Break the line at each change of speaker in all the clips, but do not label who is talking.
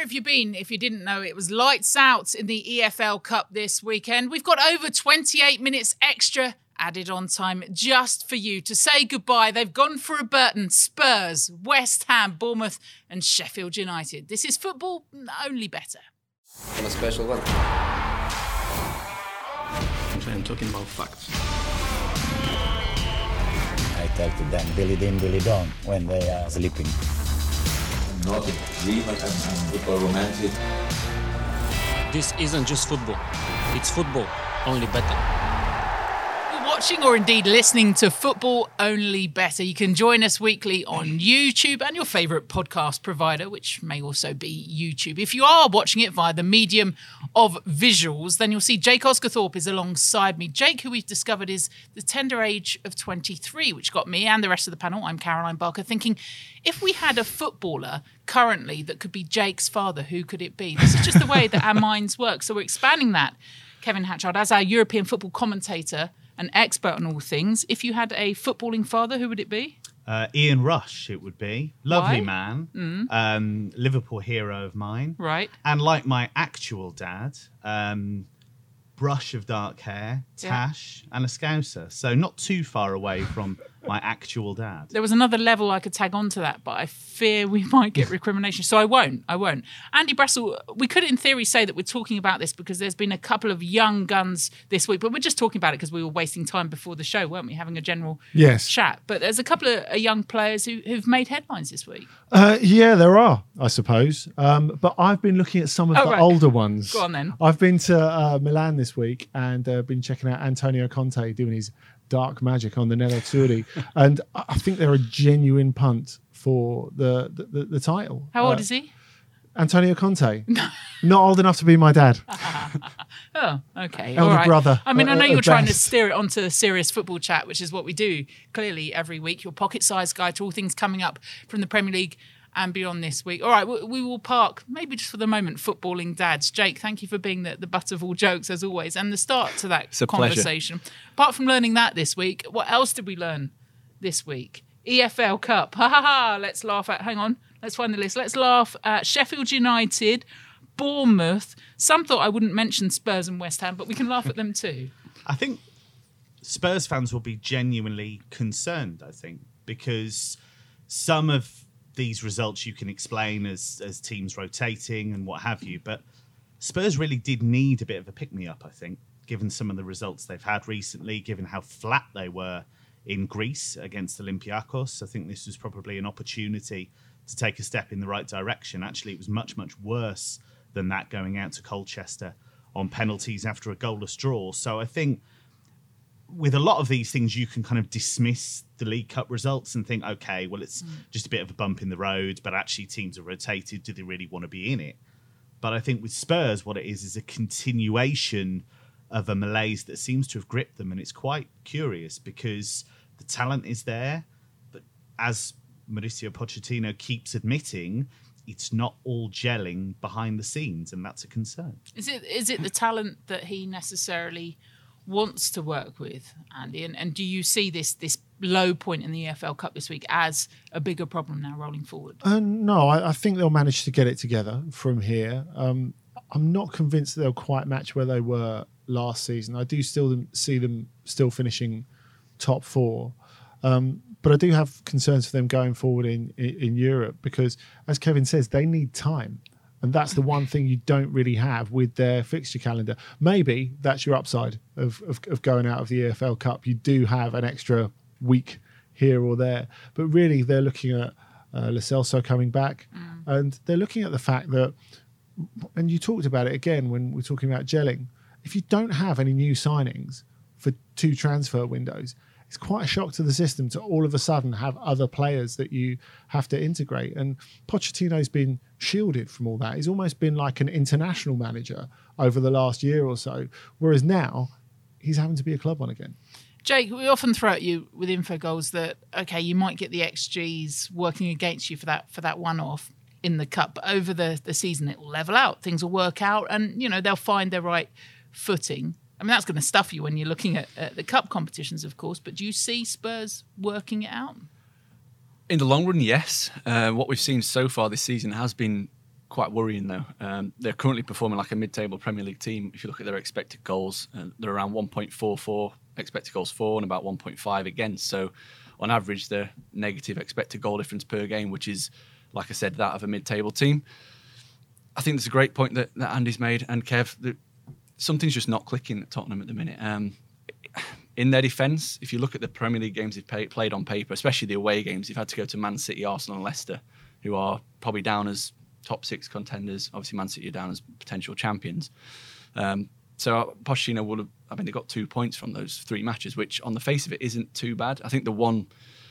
have you been? If you didn't know, it was lights out in the EFL Cup this weekend. We've got over 28 minutes extra added on time just for you to say goodbye. They've gone for a Burton, Spurs, West Ham, Bournemouth and Sheffield United. This is football, only better.
On a special one.
I'm talking about facts.
I tell to them, Billy Dean, Billy Don, when they are sleeping.
I'm not a dreamer, I'm football romantic.
This isn't just football. It's football, only better.
Watching or indeed listening to Football Only Better. You can join us weekly on YouTube and your favourite podcast provider, which may also be YouTube. If you are watching it via the medium of visuals, then you'll see Jake Osgathorpe is alongside me. Jake, who we've discovered is the tender age of 23, which got me and the rest of the panel, I'm Caroline Barker, thinking, if we had a footballer currently that could be Jake's father, who could it be? This is just the way that our minds work. So we're expanding that. Kevin Hatchard, as our European football commentator, an expert on all things. If you had a footballing father, who would it be?
Ian Rush, it would be. Lovely
Why?
man. Liverpool hero of mine.
Right.
And like my actual dad, brush of dark hair, tash, and a Scouser. So not too far away from my actual dad.
There was another level I could tag on to that, but I fear we might get recrimination. So I won't. Andy Brassel, we could in theory say that we're talking about this because there's been a couple of young guns this week, but we're just talking about it because we were wasting time before the show, weren't we? Having a general chat. But there's a couple of young players who've made headlines this week.
Yeah, there are, I suppose. But I've been looking at some of the older ones.
Go on then.
I've been to Milan this week and been checking out Antonio Conte doing his dark magic on the Nerazzurri. And I think they're a genuine punt for the title.
How old is he?
Antonio Conte. Not old enough to be my dad.
Oh, okay.
Elder
All right.
brother.
I mean, I know you're trying to
best.
steer it onto serious football chat, which is what we do clearly every week. Your pocket-sized guide to all things coming up from the Premier League and beyond this week. All right, we will park, maybe just for the moment, footballing dads. Jake, thank you for being the butt of all jokes, as always, and the start to that conversation. Pleasure. Apart from learning that this week, what else did we learn this week? EFL Cup. Ha ha ha. Let's laugh at, hang on, let's find the list. Let's laugh at Sheffield United, Bournemouth. Some thought I wouldn't mention Spurs and West Ham, but we can laugh at them too.
I think Spurs fans will be genuinely concerned, I think, because some of these results you can explain as teams rotating and what have you, but Spurs really did need a bit of a pick-me-up, I think, given some of the results they've had recently, given how flat they were in Greece against Olympiacos. I think this was probably an opportunity to take a step in the right direction. Actually, it was much, much worse than that going out to Colchester on penalties after a goalless draw. So I think with a lot of these things, you can kind of dismiss the League Cup results and think, okay, well, it's just a bit of a bump in the road, but actually teams are rotated. Do they really want to be in it? But I think with Spurs, what it is a continuation of a malaise that seems to have gripped them. And it's quite curious because the talent is there, but as Mauricio Pochettino keeps admitting, it's not all gelling behind the scenes, and that's a concern.
Is it the talent that he necessarily wants to work with, Andy? And do you see this low point in the EFL Cup this week as a bigger problem now rolling forward?
No, I think they'll manage to get it together from here. I'm not convinced that they'll quite match where they were last season. I do still see them still finishing top four. But I do have concerns for them going forward in Europe because, as Kevin says, they need time. And that's the one thing you don't really have with their fixture calendar. Maybe that's your upside of going out of the EFL Cup. You do have an extra week here or there. But really, they're looking at Lo Celso coming back. And they're looking at the fact that, and you talked about it again when we're talking about gelling, if you don't have any new signings for 2 transfer windows, it's quite a shock to the system to all of a sudden have other players that you have to integrate. And Pochettino's been shielded from all that. He's almost been like an international manager over the last year or so, whereas now he's having to be a club one again.
Jake, we often throw at you with info goals that, okay, you might get the XGs working against you for that one-off in the cup, but over the season it will level out. Things will work out and, they'll find their right footing. I mean, that's going to stuff you when you're looking at the cup competitions, of course, but do you see Spurs working it out?
In the long run, yes. What we've seen so far this season has been quite worrying though. They're currently performing like a mid-table Premier League team. If you look at their expected goals, they're around 1.44 expected goals for and about 1.5 against. So on average, they're negative expected goal difference per game, which is, like I said, that of a mid-table team. I think that's a great point that Andy's made, and Kev, that something's just not clicking at Tottenham at the minute. In their defence, if you look at the Premier League games they've played on paper, especially the away games, they've had to go to Man City, Arsenal and Leicester, who are probably down as top 6 contenders. Obviously, Man City are down as potential champions. So Pochettino they got 2 points from those 3 matches, which on the face of it isn't too bad. I think the one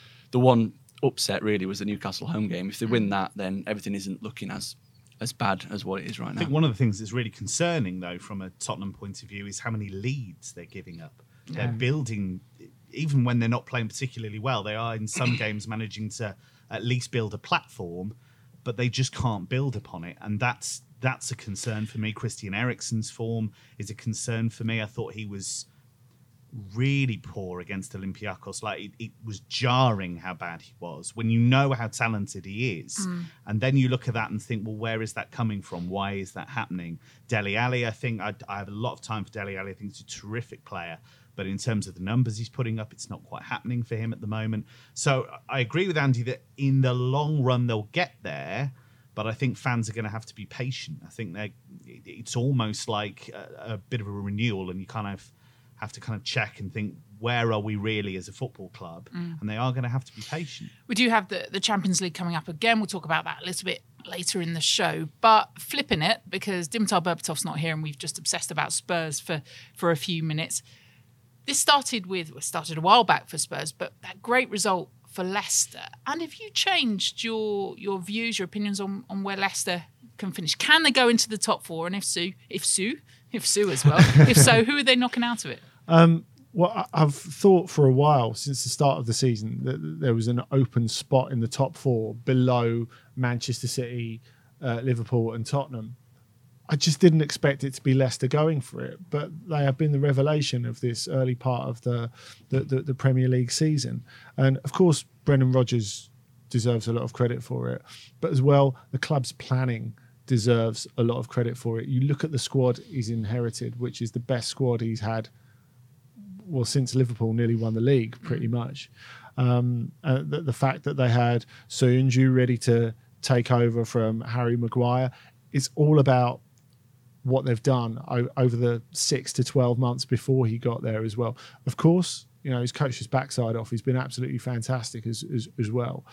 upset really was the Newcastle home game. If they win that, then everything isn't looking as bad as what it is right now.
I think one of the things that's really concerning, though, from a Tottenham point of view, is how many leads they're giving up. They're building, even when they're not playing particularly well, they are in some games managing to at least build a platform, but they just can't build upon it. And that's a concern for me. Christian Eriksen's form is a concern for me. I thought he was really poor against Olympiacos. Like it was jarring how bad he was when you know how talented he is. And then you look at that and think, well, where is that coming from? Why is that happening? Dele Alli, I think I have a lot of time for Dele Alli. I think he's a terrific player. But in terms of the numbers he's putting up, it's not quite happening for him at the moment. So I agree with Andy that in the long run, they'll get there. But I think fans are going to have to be patient. I think it's almost like a bit of a renewal, and you kind of have to kind of check and think, where are we really as a football club? And they are going to have to be patient. We
do have the Champions League coming up again. We'll talk about that a little bit later in the show. But flipping it, because Dimitar Berbatov's not here and we've just obsessed about Spurs for a few minutes. This started a while back for Spurs, but that great result for Leicester. And have you changed your views, your opinions on where Leicester can finish? Can they go into the top 4? And if so as well, if so, who are they knocking out of it?
Well, I've thought for a while, since the start of the season, that there was an open spot in the top 4 below Manchester City, Liverpool and Tottenham. I just didn't expect it to be Leicester going for it, but they have been the revelation of this early part of the Premier League season. And of course, Brendan Rodgers deserves a lot of credit for it, but as well, the club's planning deserves a lot of credit for it. You look at the squad he's inherited, which is the best squad he's had, well, since Liverpool nearly won the league, pretty much. The fact that they had Soyuncu ready to take over from Harry Maguire, it's all about what they've done over the 6 to 12 months before he got there as well. Of course, he's coached his backside off. He's been absolutely fantastic as well.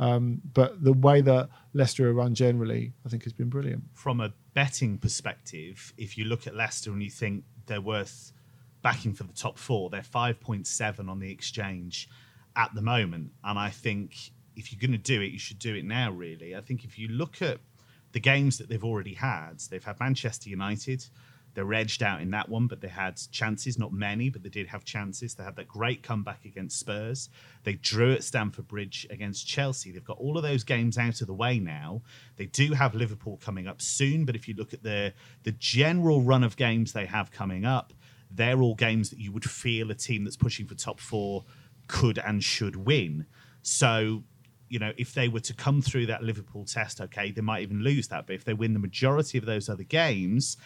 But the way that Leicester are run generally, I think has been brilliant.
From a betting perspective, if you look at Leicester and you think they're worth backing for the top 4, they're 5.7 on the exchange at the moment. And I think if you're going to do it, you should do it now, really. I think if you look at the games that they've already had, they've had Manchester United. They're edged out in that one, but they had chances, not many, but they did have chances. They had that great comeback against Spurs. They drew at Stamford Bridge against Chelsea. They've got all of those games out of the way now. They do have Liverpool coming up soon, but if you look at the general run of games they have coming up, they're all games that you would feel a team that's pushing for top 4 could and should win. So, if they were to come through that Liverpool test, okay, they might even lose that. But if they win the majority of those other games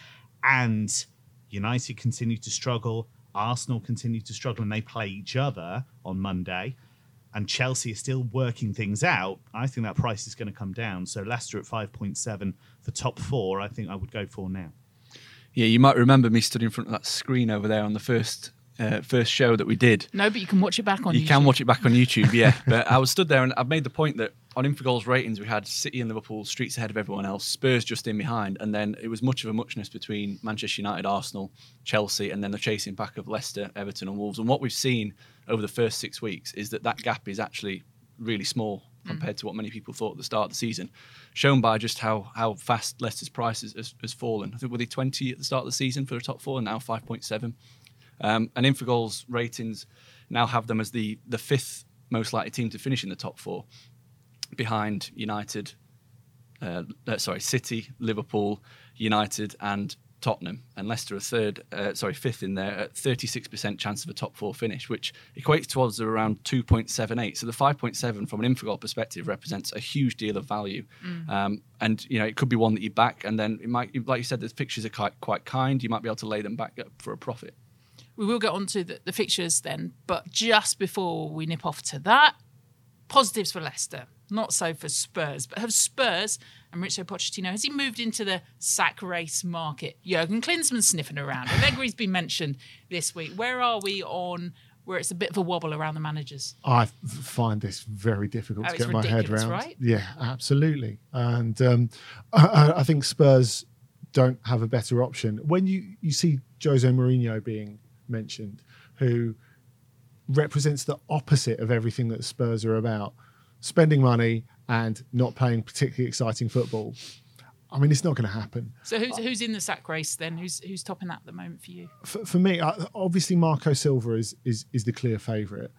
and United continue to struggle, Arsenal continue to struggle, and they play each other on Monday, and Chelsea is still working things out, I think that price is going to come down. So Leicester at 5.7 for top 4, I think I would go for now.
Yeah, you might remember me stood in front of that screen over there on the first show that we did.
No, but you can watch it back on YouTube.
You can watch it back on YouTube, yeah. But I was stood there and I've made the point that on Infogol's ratings, we had City and Liverpool streets ahead of everyone else, Spurs just in behind, and then it was much of a muchness between Manchester United, Arsenal, Chelsea, and then the chasing pack of Leicester, Everton and Wolves. And what we've seen over the first 6 weeks is that gap is actually really small compared to what many people thought at the start of the season, shown by just how fast Leicester's price has fallen. I think were they 20 at the start of the season for the top 4, and now 5.7. And Infogol's ratings now have them as the 5th most likely team to finish in the top 4, behind City, Liverpool, United, and Tottenham, and Leicester are fifth in there at 36% chance of a top 4 finish, which equates to odds of around 2.78. So the 5.7 from an Infogol perspective represents a huge deal of value. And it could be one that you back, and then it might, like you said, the fixtures are quite kind. You might be able to lay them back up for a profit.
We will get on to the fixtures then, but just before we nip off to that, positives for Leicester, not so for Spurs. But have Spurs and Mauricio Pochettino, has he moved into the sack race market? Jurgen Klinsmann sniffing around. Allegri's been mentioned this week. Where are we on where it's a bit of a wobble around the managers?
I find this very difficult to get my head around.
Right?
Yeah, absolutely. And I think Spurs don't have a better option. When you see Jose Mourinho being mentioned, who represents the opposite of everything that Spurs are about, spending money and not playing particularly exciting football. I mean, it's not going to happen.
So who's in the sack race then? Who's topping that at the moment for you?
For me, obviously Marco Silva is the clear favourite.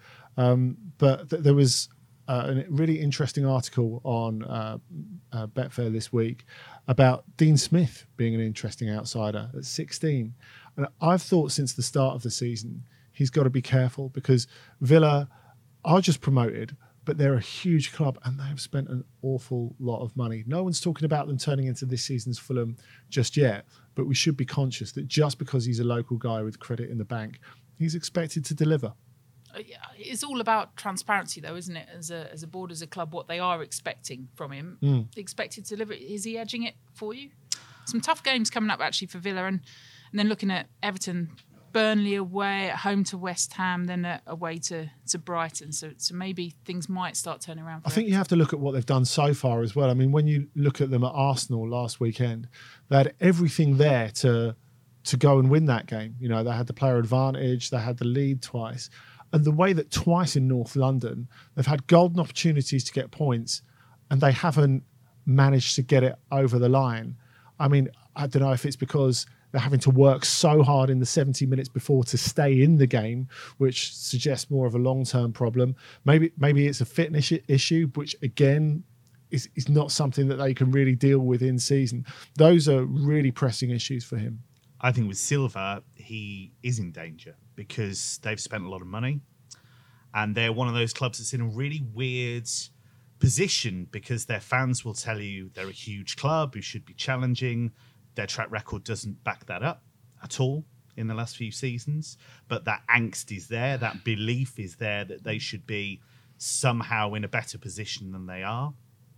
But there was a really interesting article on Betfair this week about Dean Smith being an interesting outsider at 16. And I've thought since the start of the season, he's got to be careful because Villa are just promoted, but they're a huge club and they have spent an awful lot of money. No one's talking about them turning into this season's Fulham just yet, but we should be conscious that just because he's a local guy with credit in the bank, he's expected to deliver.
It's all about transparency, though, isn't it? As a board, as a club, what they are expecting from him, expected to deliver. Is he edging it for you? Some tough games coming up actually for Villa, and then looking at Everton. Burnley away, at home to West Ham, then away to Brighton. So maybe things might start turning around.
I think you have to look at what they've done so far as well. I mean, when you look at them at Arsenal last weekend, they had everything there to go and win that game. You know, they had the player advantage, they had the lead twice. And the way that twice in North London, they've had golden opportunities to get points and they haven't managed to get it over the line. I mean, I don't know if it's because they're having to work so hard in the 70 minutes before to stay in the game, which suggests more of a long-term problem. Maybe it's a fitness issue, which again is not something that they can really deal with in season. Those are really pressing issues for him.
I think with Silva, he is in danger because they've spent a lot of money and they're one of those clubs that's in a really weird position because their fans will tell you they're a huge club who should be challenging. Their track record doesn't back that up at all in the last few seasons. But that angst is there. That belief is there that they should be somehow in a better position than they are.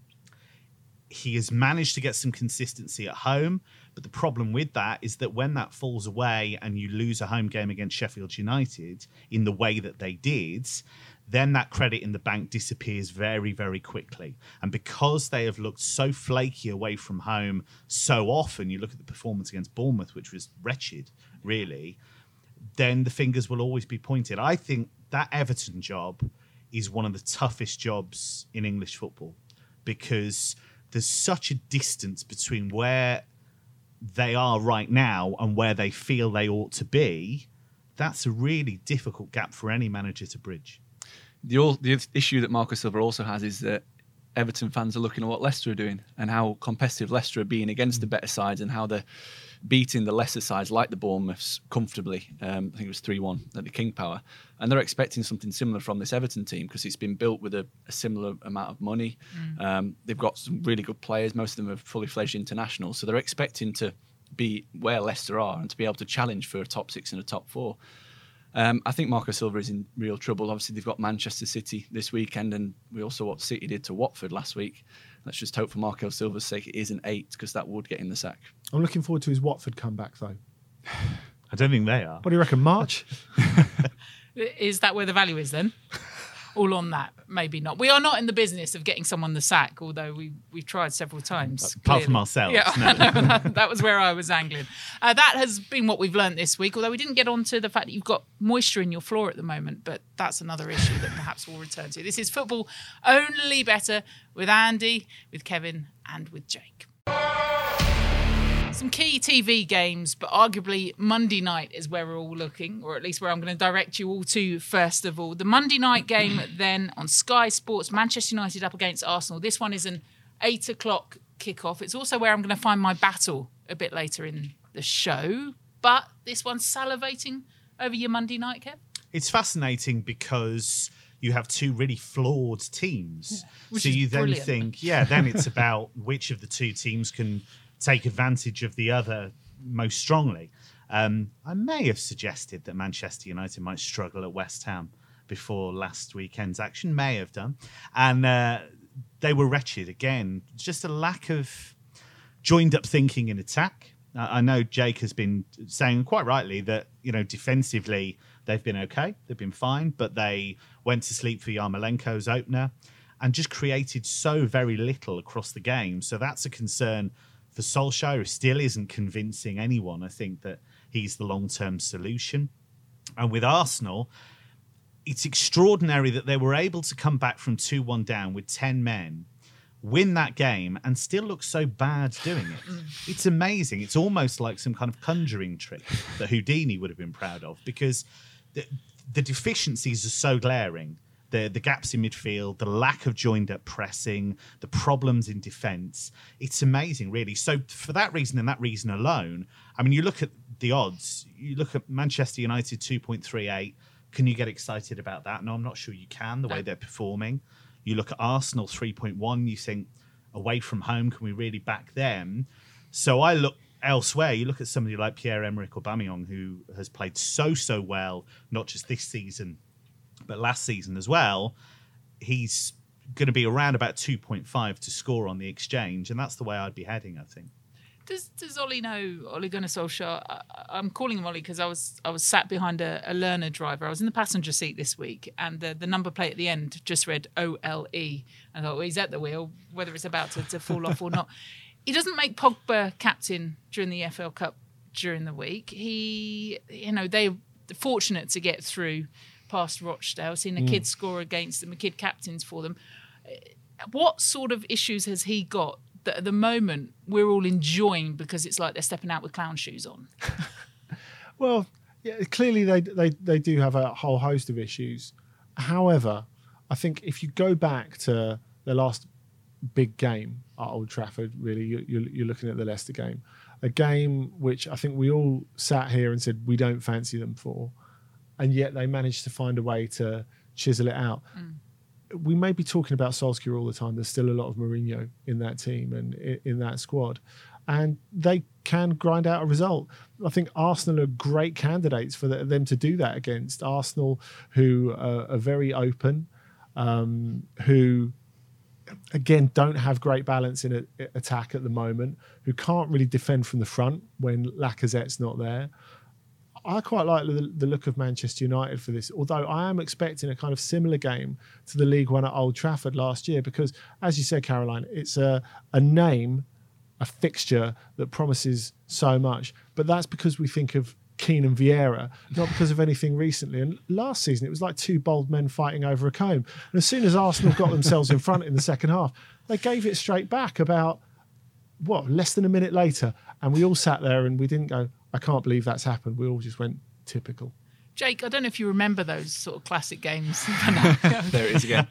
He has managed to get some consistency at home. But the problem with that is that when that falls away and you lose a home game against Sheffield United in the way that they did, then that credit in the bank disappears very, very quickly. And because they have looked so flaky away from home so often, you look at the performance against Bournemouth, which was wretched, really, then the fingers will always be pointed. I think that Everton job is one of the toughest jobs in English football because there's such a distance between where they are right now and where they feel they ought to be. That's a really difficult gap for any manager to bridge.
The issue that Marco Silva also has is that Everton fans are looking at what Leicester are doing and how competitive Leicester are being against the better sides and how they're beating the lesser sides like the Bournemouths comfortably. I think it was 3-1 at the King Power. And they're expecting something similar from this Everton team because it's been built with a similar amount of money. They've got some really good players. Most of them are fully fledged internationals. So they're expecting to be where Leicester are and to be able to challenge for a top 6 and a top 4. I think Marco Silva is in real trouble. Obviously, they've got Manchester City this weekend, and we also what City did to Watford last week. Let's just hope for Marco Silva's sake it isn't 8, because that would get him the sack.
I'm looking forward to his Watford comeback, though.
I don't think they are.
What do you reckon, March?
Is that where the value is then? All on that, maybe not. We are not in the business of getting someone the sack, although we've tried several times.
Apart from ourselves.
Yeah,
No.
that was where I was angling. That has been what we've learned this week, although we didn't get on to the fact that you've got moisture in your floor at the moment, but that's another issue that perhaps we'll return to. This is Football Only Better with Andy, with Kevin and with Jake. Some key TV games, but arguably Monday night is where we're all looking, or at least where I'm going to direct you all to first of all. The Monday night game then on Sky Sports, Manchester United up against Arsenal. This one is an 8 o'clock kickoff. It's also where I'm going to find my battle a bit later in the show, but this one's salivating over your Monday night, Kev?
It's fascinating because you have two really flawed teams.
Which
so
is
you then
brilliant.
think, then it's about which of the two teams can take advantage of the other most strongly. I may have suggested that Manchester United might struggle at West Ham before last weekend's action, may have done. And they were wretched again. Just a lack of joined up thinking in attack. I know Jake has been saying quite rightly that, defensively they've been okay. They've been fine, but they went to sleep for Yarmolenko's opener and just created so very little across the game. So that's a concern for Solskjaer, who still isn't convincing anyone. I think that he's the long-term solution. And with Arsenal, it's extraordinary that they were able to come back from 2-1 down with 10 men, win that game, and still look so bad doing it. It's amazing. It's almost like some kind of conjuring trick that Houdini would have been proud of, because the deficiencies are so glaring. The gaps in midfield, the lack of joined-up pressing, the problems in defence. It's amazing, really. So for that reason and that reason alone, I mean, you look at the odds, you look at Manchester United 2.38. Can you get excited about that? No, I'm not sure you can, the way they're performing. You look at Arsenal 3.1, you think, away from home, can we really back them? So I look elsewhere. You look at somebody like Pierre-Emerick Aubameyang, who has played so well, not just this season, but last season as well. He's going to be around about 2.5 to score on the exchange, and that's the way I'd be heading, I think.
Does Ollie know Ole Gunnar Solskjaer? I'm calling him Ollie because I was sat behind a learner driver. I was in the passenger seat this week, and the number plate at the end just read OLE. I thought, well, he's at the wheel, whether it's about to fall off or not. He doesn't make Pogba captain during the FL Cup during the week. They're fortunate to get through past Rochdale, seeing the kids score against them, the kid captains for them. What sort of issues has he got that at the moment we're all enjoying because it's like they're stepping out with clown shoes on?
Well, yeah, clearly they do have a whole host of issues. However, I think if you go back to the last big game at Old Trafford, really, you're looking at the Leicester game, a game which I think we all sat here and said we don't fancy them for, and yet they managed to find a way to chisel it out. We may be talking about Solskjaer all the time. There's still a lot of Mourinho in that team and in that squad, and they can grind out a result. I think Arsenal are great candidates for them to do that against. Arsenal, who are very open, who again don't have great balance in attack at the moment, who can't really defend from the front when Lacazette's not there. I quite like the look of Manchester United for this, although I am expecting a kind of similar game to the League One at Old Trafford last year, because, as you said, Caroline, it's a name, a fixture that promises so much, but that's because we think of Keane and Vieira, not because of anything recently. And last season, it was like two bold men fighting over a comb. And as soon as Arsenal got themselves in front in the second half, they gave it straight back about, less than a minute later. And we all sat there and we didn't go, I can't believe that's happened. We all just went, typical.
Jake, I don't know if you remember those sort of classic games.
There it is again.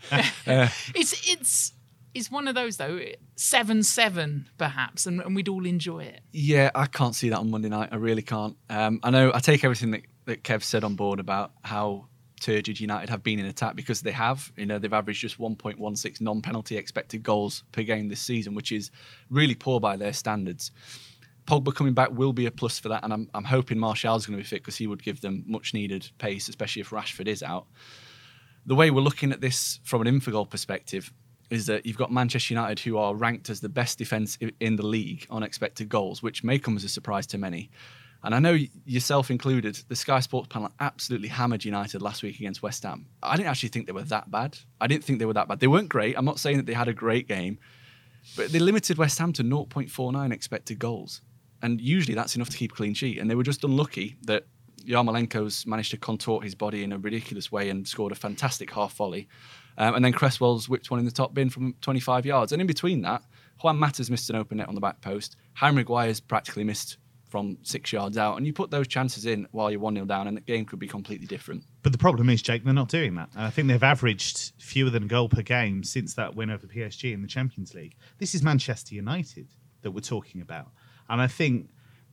It's one of those, though, 7-7 perhaps, and we'd all enjoy it.
Yeah, I can't see that on Monday night. I really can't. I know I take everything that Kev said on board about how turgid United have been in attack, because they have. They've averaged just 1.16 non-penalty expected goals per game this season, which is really poor by their standards. Pogba coming back will be a plus for that, and I'm hoping Martial's going to be fit, because he would give them much needed pace, especially if Rashford is out. The way we're looking at this from an Infogol perspective is that you've got Manchester United, who are ranked as the best defence in the league on expected goals, which may come as a surprise to many. And I know yourself included, the Sky Sports panel absolutely hammered United last week against West Ham. I didn't actually think they were that bad. They weren't great. I'm not saying that they had a great game, but they limited West Ham to 0.49 expected goals. And usually that's enough to keep a clean sheet. And they were just unlucky that Yarmolenko's managed to contort his body in a ridiculous way and scored a fantastic half volley. And then Cresswell's whipped one in the top bin from 25 yards. And in between that, Juan Mata's missed an open net on the back post. Harry Maguire's practically missed from 6 yards out. And you put those chances in while you're 1-0 down, and the game could be completely different.
But the problem is, Jake, they're not doing that. I think they've averaged fewer than a goal per game since that win over PSG in the Champions League. This is Manchester United that we're talking about. And I think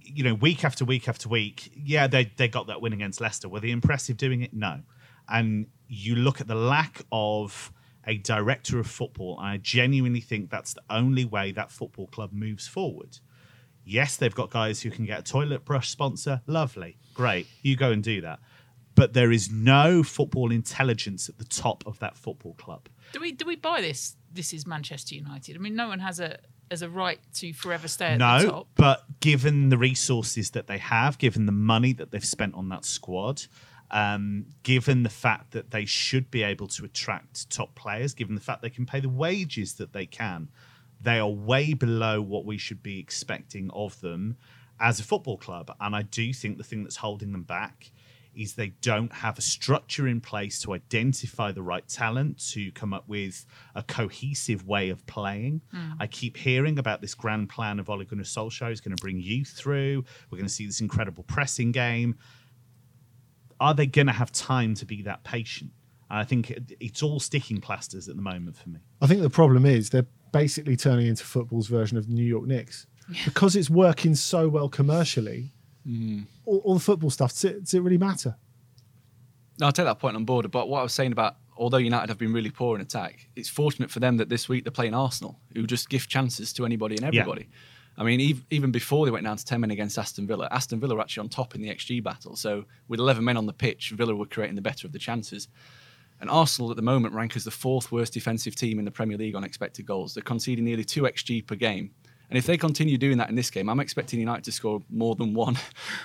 week after week after week, yeah, they got that win against Leicester. Were they impressive doing it? No. And you look at the lack of a director of football, and I genuinely think that's the only way that football club moves forward. Yes, they've got guys who can get a toilet brush sponsor. Lovely. Great. You go and do that. But there is no football intelligence at the top of that football club.
Do we buy this? This is Manchester United. I mean, no one has a right to forever stay at the top.
But given the resources that they have, given the money that they've spent on that squad, given the fact that they should be able to attract top players, given the fact they can pay the wages that they can, they are way below what we should be expecting of them as a football club. And I do think the thing that's holding them back is they don't have a structure in place to identify the right talent, to come up with a cohesive way of playing. I keep hearing about this grand plan of Ole Gunnar Solskjaer is going to bring youth through. We're going to see this incredible pressing game. Are they going to have time to be that patient? And I think it's all sticking plasters at the moment for me.
I think the problem is they're basically turning into football's version of the New York Knicks. Because it's working so well commercially, all the football stuff, does it really matter?
No, I'll take that point on board. But what I was saying about, although United have been really poor in attack, it's fortunate for them that this week they're playing Arsenal, who just gift chances to anybody and everybody. Yeah. I mean, even before they went down to 10 men against Aston Villa were actually on top in the XG battle. So with 11 men on the pitch, Villa were creating the better of the chances. And Arsenal at the moment rank as the 4th worst defensive team in the Premier League on expected goals. They're conceding nearly 2 XG per game. And if they continue doing that in this game, I'm expecting United to score more than 1.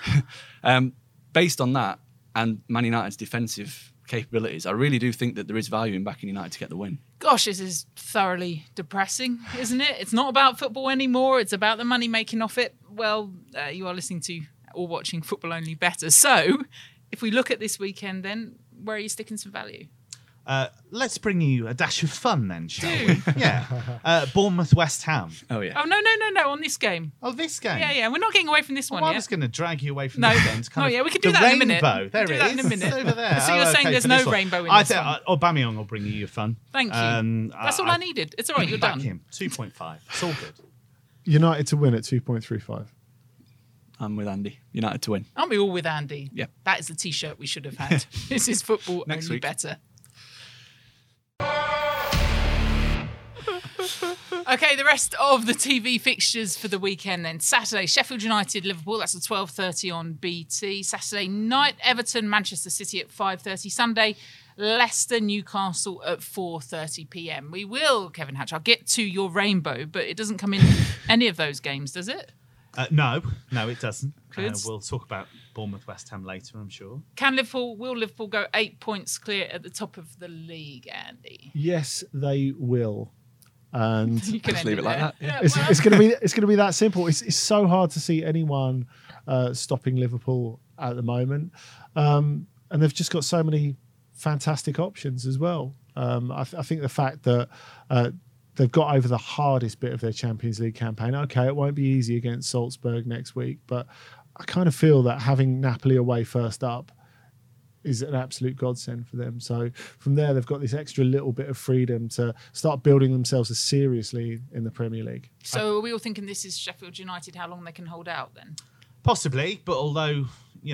Based on that and Man United's defensive capabilities, I really do think that there is value in backing United to get the win.
Gosh, this is thoroughly depressing, isn't it? It's not about football anymore. It's about the money making off it. Well, you are listening to or watching Football Only Better. So if we look at this weekend, then where are you sticking some value?
Let's bring you a dash of fun then, shall we? Yeah. Bournemouth, West Ham.
Oh, yeah.
Oh, no, on this game.
Oh, this game?
Yeah, we're not getting away from this one
I
yet.
was going to drag you away from this game.
We can do that in a minute.
Rainbow. There it is.
That in a minute.
Over there.
So you're saying there's no rainbow in this one?
Aubameyang will bring you your fun.
Thank you. That's all I needed. It's all right, you're
back
done.
Him. 2.5. It's all good.
United to win at 2.35.
I'm with Andy. United to win.
Aren't we all with Andy?
Yeah.
That is the T-shirt we should have had. This is Football
Next
Only
week.
Better. Okay, the rest of the TV fixtures for the weekend then. Saturday, Sheffield United, Liverpool. That's at 12:30 on BT. Saturday night, Everton, Manchester City at 5:30. Sunday, Leicester, Newcastle at 4:30 p.m. We will, Kevin Hatch, I'll get to your rainbow, but it doesn't come in any of those games, does it?
No, it doesn't.
Good.
We'll talk about Bournemouth, West Ham later, I'm sure.
Will Liverpool go 8 points clear at the top of the league, Andy?
Yes, they will. And
You can
Just
end
leave it like
there.
that, yeah.
it's going to be that simple. It's so hard to see anyone stopping Liverpool at the moment, and they've just got so many fantastic options as well. I think the fact that they've got over the hardest bit of their Champions League campaign. Okay, it won't be easy against Salzburg next week, but I kind of feel that having Napoli away first up is an absolute godsend for them. So from there, they've got this extra little bit of freedom to start building themselves seriously in the Premier League.
So are we all thinking this is Sheffield United, how long they can hold out then?
Possibly, but although,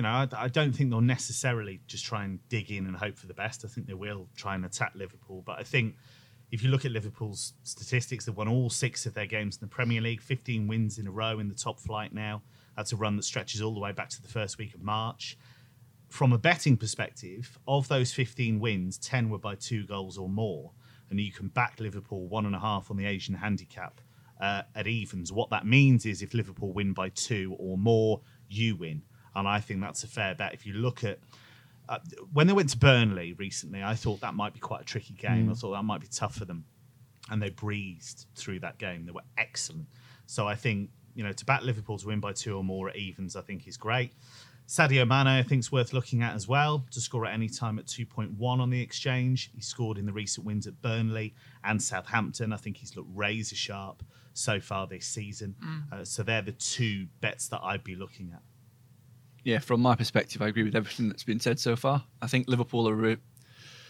I don't think they'll necessarily just try and dig in and hope for the best. I think they will try and attack Liverpool. But I think if you look at Liverpool's statistics, they've won all 6 of their games in the Premier League, 15 wins in a row in the top flight now. That's a run that stretches all the way back to the first week of March. From a betting perspective, of those 15 wins, 10 were by 2 goals or more. And you can back Liverpool 1.5 on the Asian handicap at evens. What that means is if Liverpool win by 2 or more, you win. And I think that's a fair bet. If you look at when they went to Burnley recently, I thought that might be quite a tricky game. I thought that might be tough for them. And they breezed through that game. They were excellent. So I think, to back Liverpool to win by 2 or more at evens, I think is great. Sadio Mane, I think, is worth looking at as well, to score at any time at 2.1 on the exchange. He scored in the recent wins at Burnley and Southampton. I think he's looked razor sharp so far this season. So they're the 2 bets that I'd be looking at.
Yeah, from my perspective, I agree with everything that's been said so far. I think Liverpool are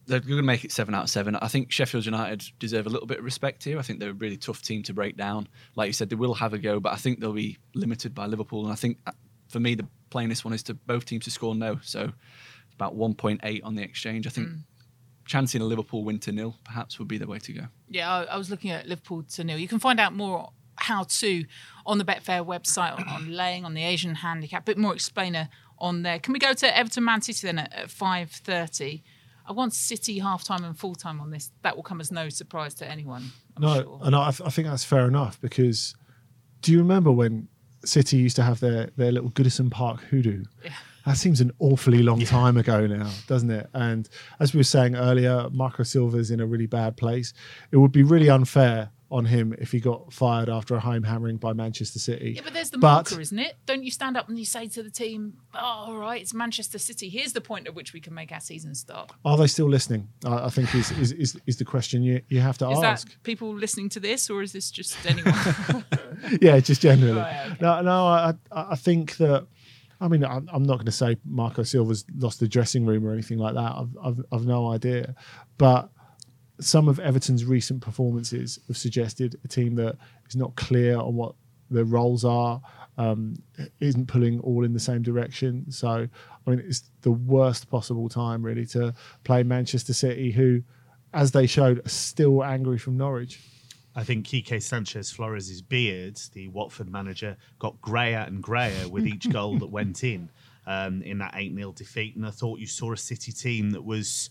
they're going to make it 7 out of 7. I think Sheffield United deserve a little bit of respect here. I think they're a really tough team to break down. Like you said, they will have a go, but I think they'll be limited by Liverpool. And I think, for me, the playing this one is to both teams to score no. So it's about 1.8 on the exchange. I think chancing a Liverpool win to 0 perhaps would be the way to go.
Yeah, I was looking at Liverpool to 0. You can find out more how-to on the Betfair website on laying, on the Asian handicap. A bit more explainer on there. Can we go to Everton Man City then at 5:30? I want City half-time and full-time on this. That will come as no surprise to anyone, I'm sure.
And I think that's fair enough, because do you remember when City used to have their little Goodison Park hoodoo?
Yeah.
That seems an awfully long time ago now, doesn't it? And as we were saying earlier, Marco Silva's in a really bad place. It would be really unfair on him if he got fired after a home hammering by Manchester City.
Yeah, but there's the marker, isn't it? Don't you stand up and you say to the team, oh, all right, it's Manchester City. Here's the point at which we can make our season start.
Are they still listening? I think is the question you have to ask.
Is that people listening to this, or is this just anyone?
Yeah, just generally.
Right, okay.
No, I think that, I mean, I'm not going to say Marco Silva's lost the dressing room or anything like that. I've no idea. But some of Everton's recent performances have suggested a team that is not clear on what their roles are, isn't pulling all in the same direction. So, I mean, it's the worst possible time, really, to play Manchester City, who, as they showed, are still angry from Norwich.
I think Quique Sanchez Flores' beard, the Watford manager, got greyer and greyer with each goal that went in that 8-0 defeat. And I thought you saw a City team that was...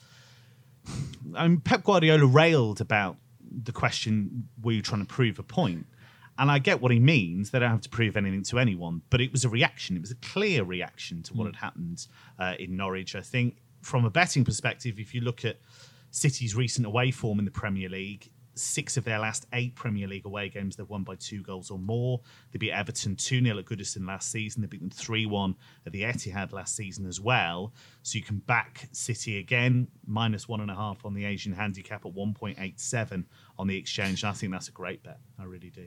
I mean, Pep Guardiola railed about the question, were you trying to prove a point? And I get what he means. They don't have to prove anything to anyone. But it was a reaction. It was a clear reaction to what had happened in Norwich. I think from a betting perspective, if you look at City's recent away form in the Premier League, 6 of their last 8 Premier League away games, they've won by 2 goals or more. They beat Everton 2-0 at Goodison last season. They beat them 3-1 at the Etihad last season as well. So you can back City again, minus 1.5 on the Asian handicap at 1.87 on the exchange. And I think that's a great bet. I really do.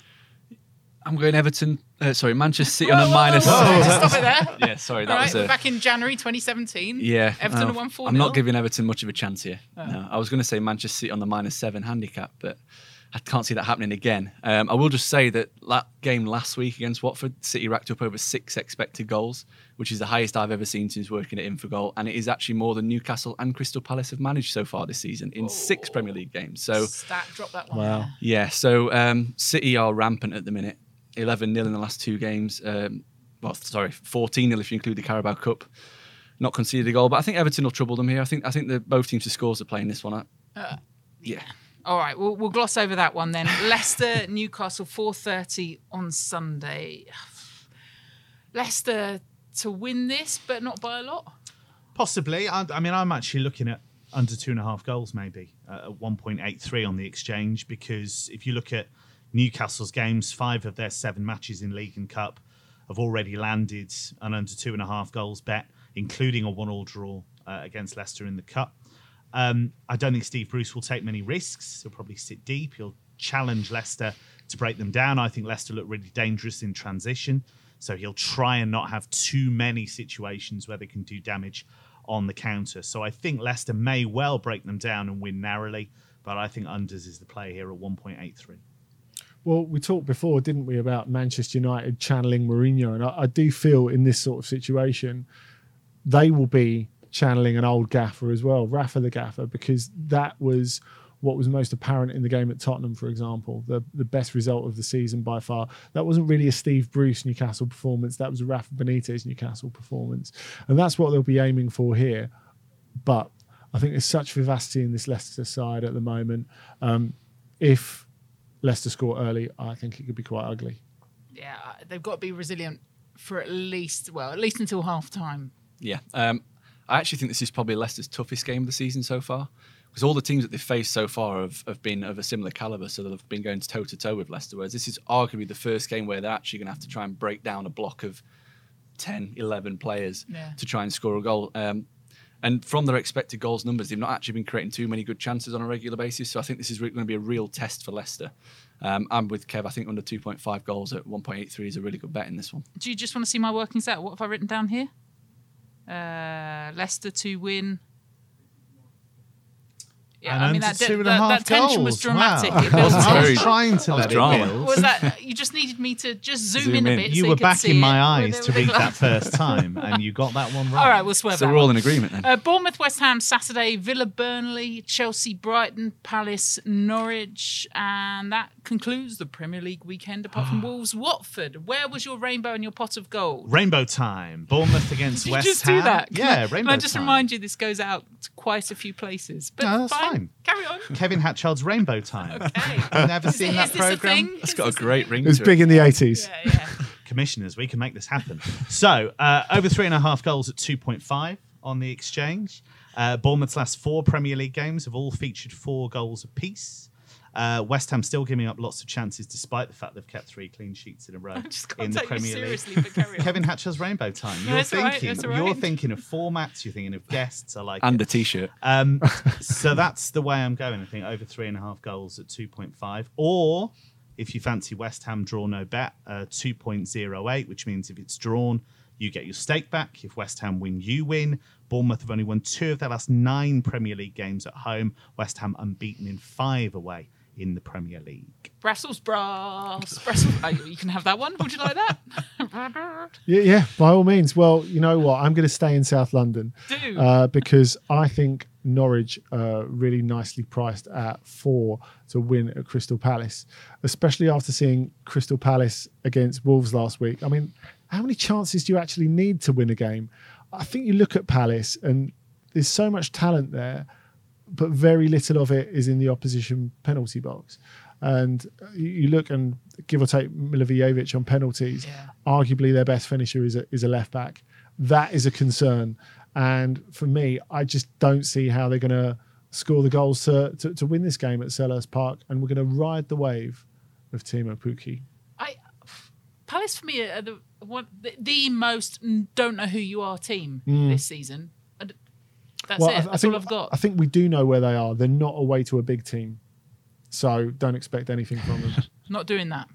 I'm going Manchester City on a minus.
Stop it there.
Yeah, sorry, that was
we're back in January 2017.
Yeah,
Everton have won 4-0.
I'm not giving Everton much of a chance here. No, I was going to say Manchester City on the -7 handicap, but I can't see that happening again. I will just say that game last week against Watford, City racked up over 6 expected goals, which is the highest I've ever seen since working at Infogol, and it is actually more than Newcastle and Crystal Palace have managed so far this season in 6 Premier League games. So,
Drop that one.
Wow.
Yeah, so City are rampant at the minute. 11-0 in the last 2 games. 14-0 if you include the Carabao Cup. Not conceded a goal, but I think Everton will trouble them here. I think both teams to scores are playing this one out. Yeah.
All right, we'll gloss over that one then. Leicester, Newcastle, 4:30 on Sunday. Leicester to win this, but not by a lot.
Possibly. I mean, I'm actually looking at under 2.5 goals maybe at 1.83 on the exchange, because if you look at Newcastle's games, 5 of their 7 matches in League and Cup have already landed an under 2.5 goals bet, including a 1-1 draw against Leicester in the Cup. I don't think Steve Bruce will take many risks. He'll probably sit deep. He'll challenge Leicester to break them down. I think Leicester look really dangerous in transition, so he'll try and not have too many situations where they can do damage on the counter. So I think Leicester may well break them down and win narrowly, but I think unders is the play here at 1.83.
Well, we talked before, didn't we, about Manchester United channeling Mourinho, and I do feel in this sort of situation they will be channeling an old gaffer as well, Rafa the Gaffer, because that was what was most apparent in the game at Tottenham, for example, the best result of the season by far. That wasn't really a Steve Bruce Newcastle performance, that was a Rafa Benitez Newcastle performance, and that's what they'll be aiming for here. But I think there's such vivacity in this Leicester side at the moment. If Leicester score early, I think it could be quite ugly.
Yeah, they've got to be resilient for at least until half time.
Yeah. I actually think this is probably Leicester's toughest game of the season so far, because all the teams that they've faced so far have been of a similar calibre, so they've been going toe-to-toe with Leicester, whereas this is arguably the first game where they're actually going to have to try and break down a block of 10, 11 players to try and score a goal. And from their expected goals numbers, they've not actually been creating too many good chances on a regular basis. So I think this is going to be a real test for Leicester. I'm with Kev. I think under 2.5 goals at 1.83 is a really good bet in this one.
Do you just want to see my workings out? What have I written down here? Leicester to win Yeah,
And
I mean
under
that
2.5
tension was
goals.
dramatic.
Wow.
It built
I
very-
was trying to
that was
let
drama.
it build.
Was that you just needed me to just zoom
Zoom
in a
in.
bit?
You
so
were
could
back
see
in my
it
eyes
with
to
the
read that
glass.
first time, and you got that one right.
All right, we'll swerve
So
that
we're all
one.
in agreement then.
Bournemouth, West Ham, Saturday, Villa, Burnley, Chelsea, Brighton, Palace, Norwich, and that concludes the Premier League weekend. Apart from Wolves, Watford. Where was your rainbow and your pot of gold?
Rainbow time. Bournemouth against
Did you
West
just
Ham.
do that?
Yeah,
Can
rainbow
I just
time.
remind you, this goes out to quite a few places. But
No, that's fine.
Carry on.
Kevin Hatchard's Rainbow Time.
Okay.
I've never seen that
Is this a
program.
thing?
That's
Is
got a
this
great
thing?
ring
It was
to
big in the 80s.
Yeah.
Commissioners, we can make this happen. So, over 3.5 goals at 2.5 on the exchange. Bournemouth's last 4 Premier League games have all featured 4 goals apiece. West Ham still giving up lots of chances despite the fact they've kept 3 clean sheets in a row
I just
in
can't
the
take you
Premier League.
seriously, but carry on.
Kevin Hatcher's Rainbow Time.
No,
You're
it's all right,
thinking,
it's all
you're
right.
thinking of formats. You're thinking of guests. I like
and
it.
a t-shirt.
So that's the way I'm going. I think over 3.5 goals at 2.5. Or if you fancy West Ham draw no bet, 2.08, which means if it's drawn, you get your stake back. If West Ham win, you win. Bournemouth have only won 2 of their last 9 Premier League games at home. West Ham unbeaten in 5 away in the Premier League.
Brussels brass. You can have that one. Would you like that?
Yeah, by all means. Well, you know what? I'm going to stay in South London
Do.
because I think Norwich really nicely priced at 4 to win at Crystal Palace, especially after seeing Crystal Palace against Wolves last week. I mean, how many chances do you actually need to win a game? I think you look at Palace and there's so much talent there, but very little of it is in the opposition penalty box. And you look and give or take Milivojevic on penalties, arguably their best finisher is a left back. That is a concern. And for me, I just don't see how they're going to score the goals to win this game at Selhurst Park. And we're going to ride the wave of Timo Pukki.
Palace for me are the most don't know who you are team this season. That's it. That's all I've got.
I think we do know where they are. They're not away to a big team. So don't expect anything from them.
Not doing that.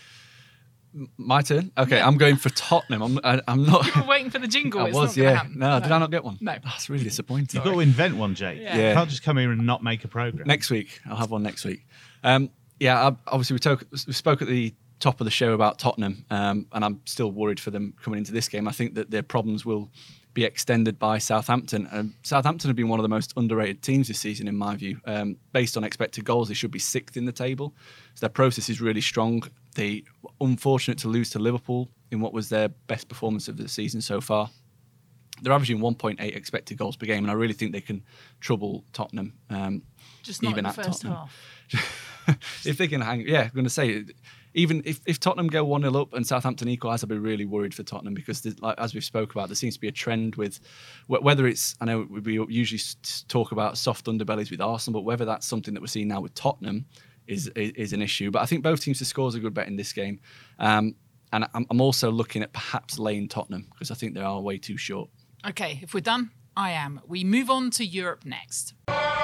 My turn. Okay, I'm going for Tottenham. I'm not.
You were waiting for the jingle.
I
It's
was,
not gonna
yeah.
happen.
No, did I not get one?
No.
That's really disappointing.
You've got to invent one, Jake.
Yeah.
You can't just come here and not make a program.
Next week, I'll have one next week. Obviously we spoke at the top of the show about Tottenham, and I'm still worried for them coming into this game. I think that their problems will be extended by Southampton. Southampton have been one of the most underrated teams this season, in my view. Based on expected goals, they should be 6th in the table. So their process is really strong. They were unfortunate to lose to Liverpool in what was their best performance of the season so far. They're averaging 1.8 expected goals per game, and I really think they can trouble Tottenham.
Just not
even
in the
at
first
Tottenham.
half.
If they can hang, I'm going to say, even if Tottenham go 1-0 up and Southampton equalise, I'd be really worried for Tottenham because, as we've spoke about, there seems to be a trend with whether it's, I know we usually talk about soft underbellies with Arsenal, but whether that's something that we're seeing now with Tottenham is an issue. But I think both teams to score is a good bet in this game. And I'm also looking at perhaps laying Tottenham because I think they are way too short.
Okay, if we're done, I am. We move on to Europe next.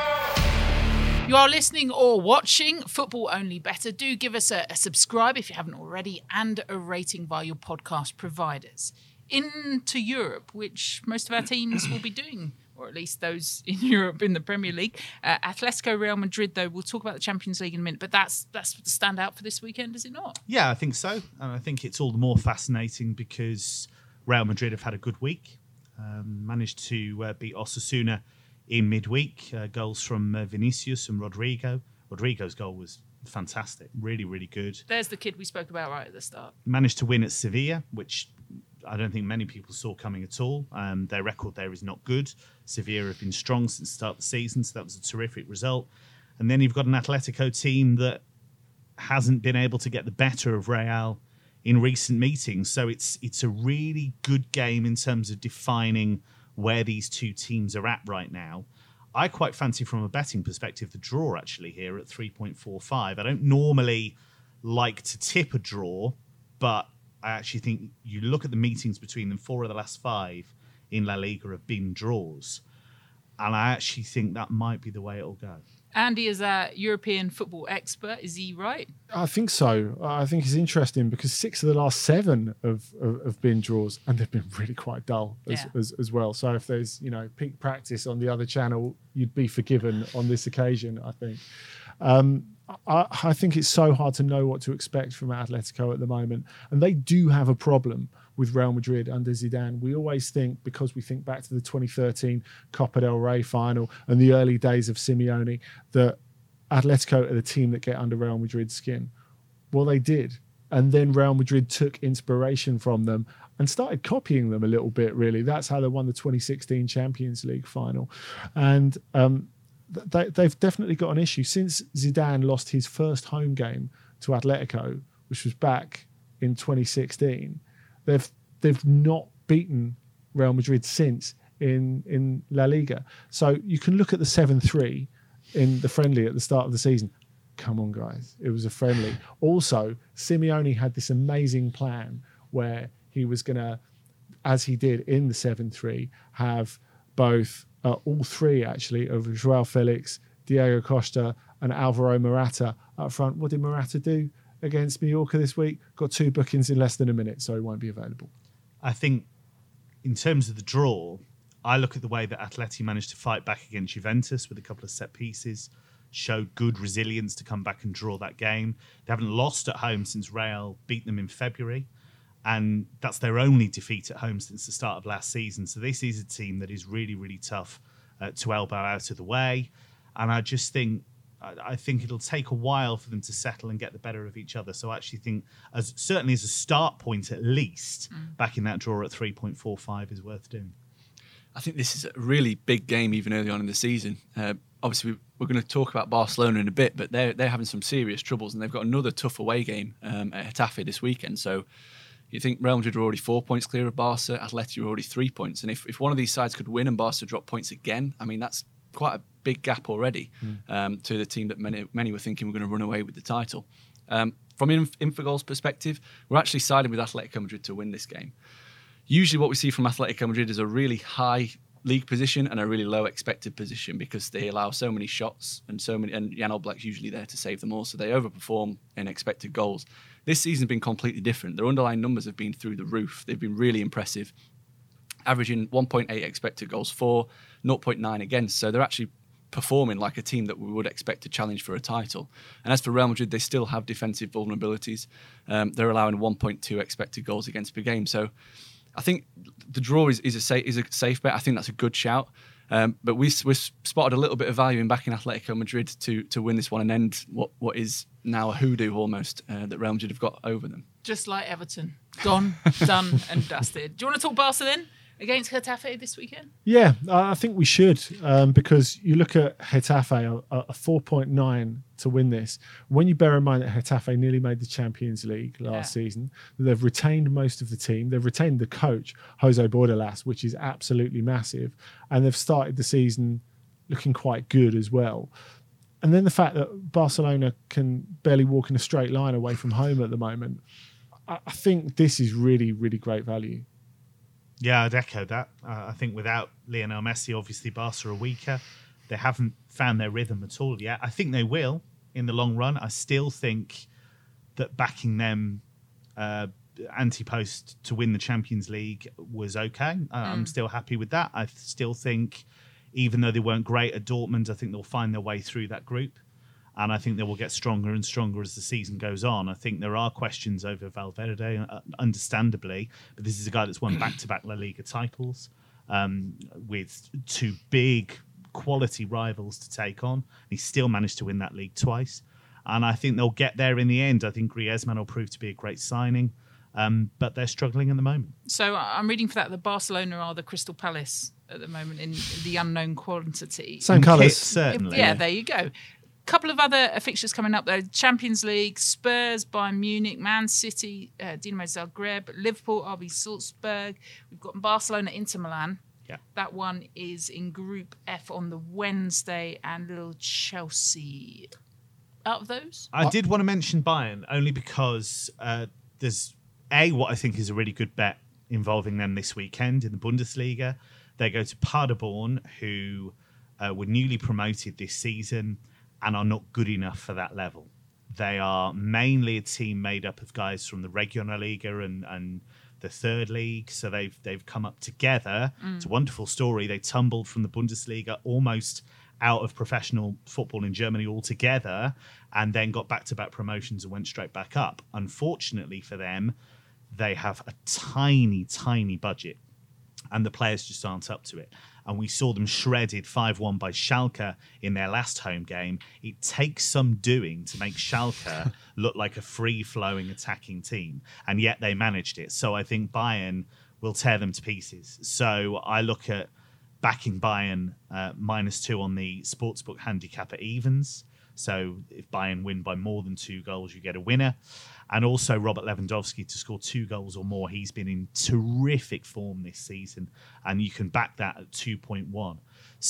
You are listening or watching Football Only Better. Do give us a subscribe if you haven't already and a rating via your podcast providers. Into Europe, which most of our teams will be doing, or at least those in Europe in the Premier League. Atletico, Real Madrid, though, we'll talk about the Champions League in a minute, but that's the standout for this weekend, is it not?
Yeah, I think so. And I think it's all the more fascinating because Real Madrid have had a good week. Managed to beat Osasuna in midweek. Goals from Vinicius and Rodrigo. Rodrigo's goal was fantastic. Really, really good.
There's the kid we spoke about right at the start.
Managed to win at Sevilla, which I don't think many people saw coming at all. Their record there is not good. Sevilla have been strong since the start of the season, so that was a terrific result. And then you've got an Atletico team that hasn't been able to get the better of Real in recent meetings. So it's a really good game in terms of defining where these two teams are at right now. I quite fancy from a betting perspective the draw actually here at 3.45. I don't normally like to tip a draw, but I actually think you look at the meetings between them, 4 of the last 5 in La Liga have been draws. And I actually think that might be the way it'll go.
Andy is our European football expert. Is he right?
I think so. I think it's interesting because 6 of the last 7 have been draws, and they've been really quite dull as well. So if there's peak practice on the other channel, you'd be forgiven on this occasion, I think. I think it's so hard to know what to expect from Atletico at the moment, and they do have a problem with Real Madrid under Zidane. We always think, because we think back to the 2013 Copa del Rey final and the early days of Simeone, that Atletico are the team that get under Real Madrid's skin. Well, they did. And then Real Madrid took inspiration from them and started copying them a little bit, really. That's how they won the 2016 Champions League final. And they've definitely got an issue. Since Zidane lost his first home game to Atletico, which was back in 2016, they've not beaten Real Madrid since in La Liga. So you can look at the 7-3 in the friendly at the start of the season. Come on, guys. It was a friendly. Also, Simeone had this amazing plan where he was going to, as he did in the 7-3, have both, all three actually, of Joao Felix, Diego Costa and Alvaro Morata up front. What did Morata do against Mallorca this week? Got 2 bookings in less than a minute, so he won't be available.
I think in terms of the draw, I look at the way that Atleti managed to fight back against Juventus with a couple of set pieces, showed good resilience to come back and draw that game. They haven't lost at home since Real beat them in February, and that's their only defeat at home since the start of last season. So this is a team that is really, really tough to elbow out of the way. And I just think, I think it'll take a while for them to settle and get the better of each other. So I actually think, certainly as a start point at least, back in that draw at 3.45 is worth doing.
I think this is a really big game even early on in the season. Obviously, we're going to talk about Barcelona in a bit, but they're having some serious troubles, and they've got another tough away game at Getafe this weekend. So you think Real Madrid are already 4 points clear of Barca, Atleti are already 3 points. And if one of these sides could win and Barca drop points again, I mean, that's quite a big gap already to the team that many were thinking were going to run away with the title. From Infogol's perspective, we're actually siding with Atletico Madrid to win this game. Usually what we see from Atletico Madrid is a really high league position and a really low expected position because they allow so many shots and Jan Oblak's usually there to save them all, so they overperform in expected goals. This season's been completely different. Their underlying numbers have been through the roof. They've been really impressive, averaging 1.8 expected goals for, 0.9 against, so they're actually performing like a team that we would expect to challenge for a title. And as for Real Madrid, they still have defensive vulnerabilities. They're allowing 1.2 expected goals against per game, so I think the draw is a safe bet. I think that's a good shout. But we spotted a little bit of value in backing Atletico Madrid to win this one and end what is now a hoodoo almost that Real Madrid have got over them.
Just like Everton. Gone, done and dusted. Do you want to talk Barca then? Against Getafe this weekend?
Yeah, I think we should because you look at Getafe, a 4.9 to win this. When you bear in mind that Getafe nearly made the Champions League last season, they've retained most of the team. They've retained the coach, Jose Bordalas, which is absolutely massive. And they've started the season looking quite good as well. And then the fact that Barcelona can barely walk in a straight line away from home at the moment, I think this is really, really great value.
Yeah, I'd echo that. I think without Lionel Messi, obviously Barca are weaker. They haven't found their rhythm at all yet. I think they will in the long run. I still think that backing them anti-post to win the Champions League was okay. I'm still happy with that. I still think, even though they weren't great at Dortmund, I think they'll find their way through that group. And I think they will get stronger and stronger as the season goes on. I think there are questions over Valverde, understandably, but this is a guy that's won back-to-back La Liga titles with 2 big quality rivals to take on. He still managed to win that league twice. And I think they'll get there in the end. I think Griezmann will prove to be a great signing, but they're struggling at the moment.
So I'm reading for that Barcelona are the Crystal Palace at the moment in the unknown quantity.
Same colours.
Certainly.
Yeah, there you go. Couple of other fixtures coming up though. Champions League, Spurs, Bayern Munich, Man City, Dinamo Zagreb, Liverpool, RB Salzburg. We've got Barcelona, Inter Milan.
Yeah.
That one is in Group F on the Wednesday, and little Chelsea. Out of those?
I did want to mention Bayern only because there's what I think is a really good bet involving them this weekend in the Bundesliga. They go to Paderborn, who were newly promoted this season. and are not good enough for that level. They are mainly a team made up of guys from the Regionalliga and the third league, so they've come up together. It's a wonderful story. They tumbled from the Bundesliga almost out of professional football in Germany altogether, and then got back-to-back promotions and went straight back up. Unfortunately for them, they have a tiny budget, and the players just aren't up to it. And we saw them shredded 5-1 by Schalke in their last home game. It takes some doing to make Schalke look like a free-flowing attacking team, and yet they managed it. So I think Bayern will tear them to pieces. So I look at backing Bayern -2 on the sportsbook handicap at evens. So if Bayern win by more than 2 goals, you get a winner. And also Robert Lewandowski to score 2 goals or more. He's been in terrific form this season, and you can back that at 2.1.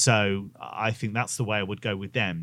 So I think that's the way I would go with them.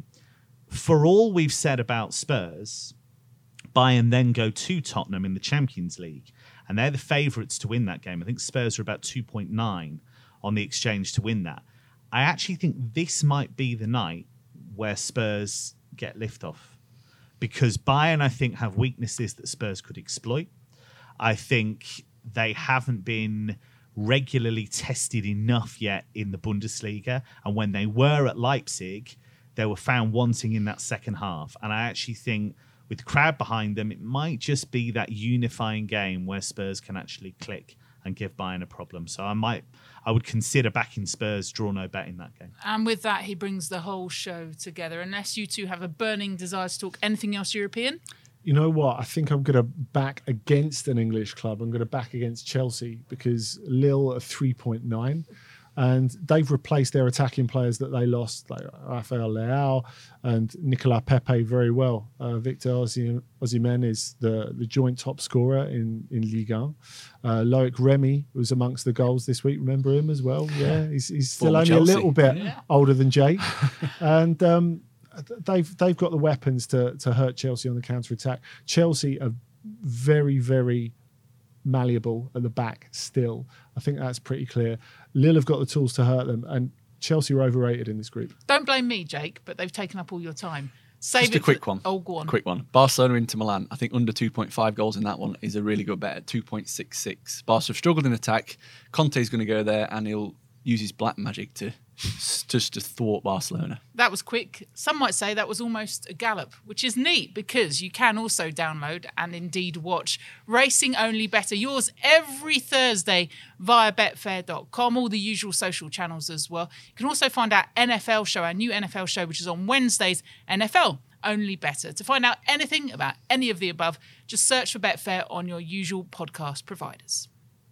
For all we've said about Spurs, Bayern then go to Tottenham in the Champions League, and they're the favourites to win that game. I think Spurs are about 2.9 on the exchange to win that. I actually think this might be the night where Spurs get liftoff, because Bayern, I think, have weaknesses that Spurs could exploit. I think they haven't been regularly tested enough yet in the Bundesliga, and when they were at Leipzig, they were found wanting in that second half. And I actually think with the crowd behind them, it might just be that unifying game where Spurs can actually click and give Bayern a problem. So I would consider backing Spurs, draw no bet in that game.
And with that, he brings the whole show together. Unless you two have a burning desire to talk anything else European?
You know what? I think I'm going to back against an English club. I'm going to back against Chelsea, because Lille are 3.9. And they've replaced their attacking players that they lost, like Rafael Leao and Nicolas Pepe, very well. Victor Osimhen is the joint top scorer in Ligue 1. Loic Remy was amongst the goals this week. Remember him as well? Yeah, he's still only
Chelsea.
a little bit older than Jake. And they've got the weapons to hurt Chelsea on the counter-attack. Chelsea are very, very malleable at the back still. I think that's pretty clear. Lille have got the tools to hurt them, and Chelsea are overrated in this group.
Don't blame me, Jake, but they've taken up all your time. Save
Just
it
a quick one.
Oh, go on.
Quick one. Barcelona into Milan. I think under 2.5 goals in that one is a really good bet at 2.66. Barca have struggled in attack. Conte's going to go there, and he'll use his black magic to just to thwart Barcelona.
That was quick. Some might say that was almost a gallop, which is neat because you can also download and indeed watch Racing Only Better, yours every Thursday via betfair.com, all the usual social channels as well. You can also find our NFL show, our new NFL show, which is on Wednesdays, NFL Only Better. To find out anything about any of the above, just search for Betfair on your usual podcast providers.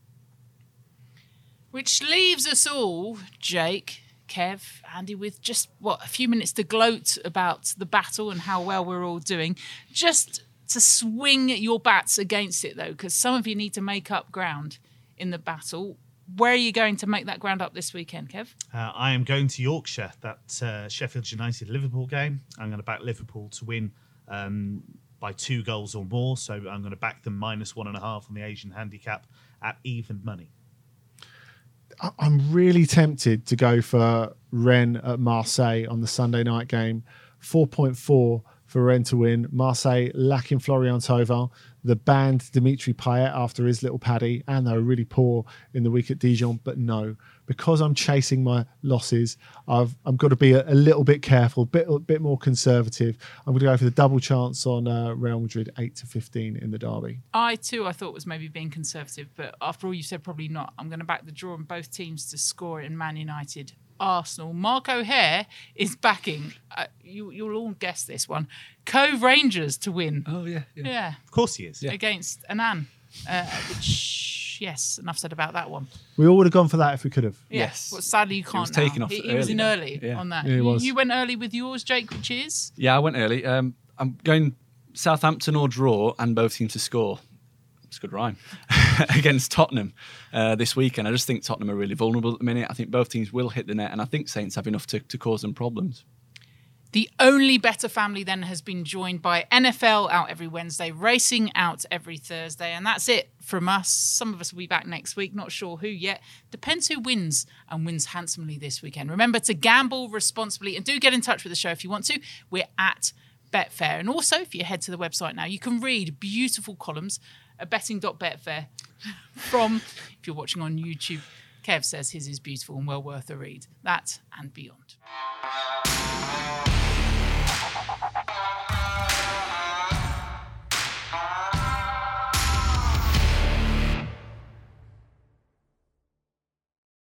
Which leaves us all, Jake, Kev, Andy, with just, a few minutes to gloat about the battle and how well we're all doing. Just to swing your bats against it, though, because some of you need to make up ground in the battle. Where are you going to make that ground up this weekend, Kev?
I am going to Yorkshire, that Sheffield United-Liverpool game. I'm going to back Liverpool to win by 2 goals or more, so I'm going to back them -1.5 on the Asian handicap at even money.
I'm really tempted to go for Rennes at Marseille on the Sunday night game. 4.4 for Rennes to win. Marseille lacking Florian Thauvin. The banned Dimitri Payet after his little paddy, and they were really poor in the week at Dijon. But no, because I'm chasing my losses, I've got to be a little bit careful, a bit more conservative. I'm going to go for the double chance on Real Madrid 8-15 in the derby.
I thought was maybe being conservative, but after all you said, probably not. I'm going to back the draw on both teams to score in Man United Arsenal. Mark O'Hare is backing, you'll all guess this one, Cove Rangers to win.
Oh, yeah.
Yeah.
Of course he is.
Yeah.
Against Annan. Which, yes, enough said about that one.
We all would have gone for that if we could have.
Yeah.
Yes.
Well, sadly, you can't
was taken
now.
off
He was
early
in
now.
early
Yeah.
on that.
Yeah, he was.
You went early with yours, Jake, which is?
Yeah, I went early. I'm going Southampton or draw and both teams to score. It's a good rhyme. Against Tottenham this weekend. I just think Tottenham are really vulnerable at the minute. I think both teams will hit the net, and I think Saints have enough to cause them problems.
The Only Better family then has been joined by NFL out every Wednesday, Racing out every Thursday. And that's it from us. Some of us will be back next week. Not sure who yet. Depends who wins and wins handsomely this weekend. Remember to gamble responsibly and do get in touch with the show if you want to. We're at Betfair. And also, if you head to the website now, you can read beautiful columns at betting.betfair from, if you're watching on YouTube, Kev says his is beautiful and well worth a read. That and beyond.